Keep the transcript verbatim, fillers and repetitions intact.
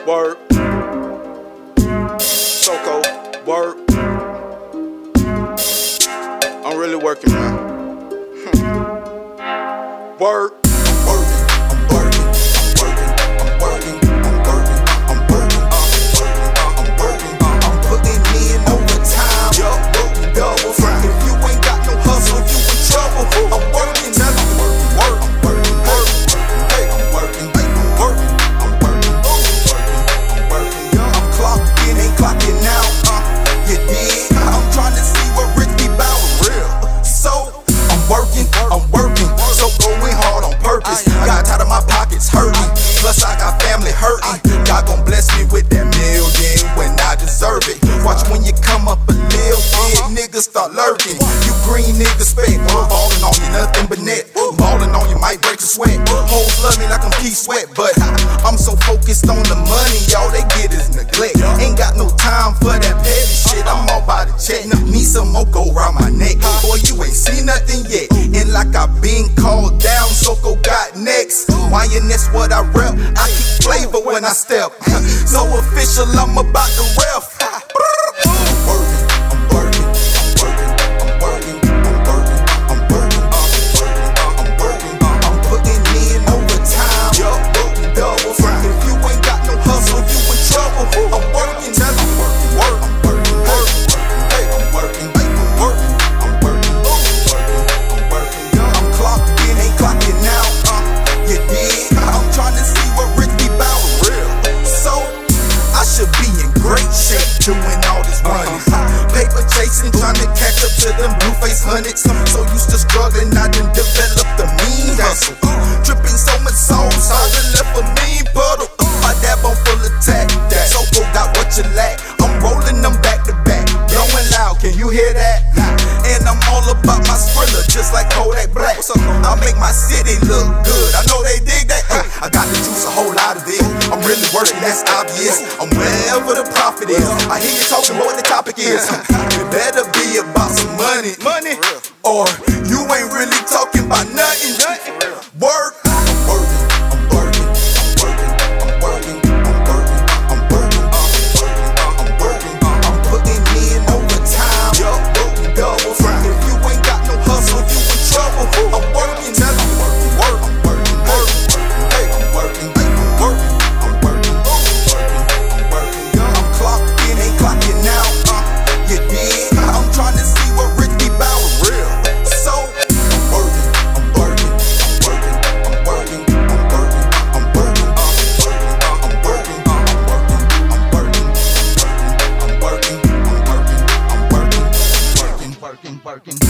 Word. Soko, word. I'm really working, man. Word. Got tired of my pockets hurting, plus I got family hurting. God gon' bless me with that million when I deserve it. Watch when you come up a little bit, niggas start lurking. You green niggas spec, ballin' on you nothing but net. Ballin' on you might break a sweat. Hoes love me like I'm Keith Sweat, but I'm so focused on the money, y'all they get is neglect. Ain't got no time for that petty shit, I'm all by the check. Need some more go around my neck, boy you ain't seen nothing yet. And like I been called down, Soko got next. Why and that's what I rep. I keep flavor when I step. So official, I'm about to ref. Doing all this running, paper chasing, trying to catch up to them blue face hundreds. I'm so used to struggling, I done developed a mean hustle. Dripping so much sauce, I done left a mean puddle. My dab on full attack, Soko got what you lack. I'm rolling them back to back, blowing loud, can you hear that? And I'm all about my Skrilla, just like Kodak Black. I make my city look good, I know they dig that. I got the juice, a whole lot of it. I'm really working, that's obvious. I'm wherever the profit is. I hear you talking about what the topic is. It better be about some money, money, or you ain't really talking about nothing. Work. Working.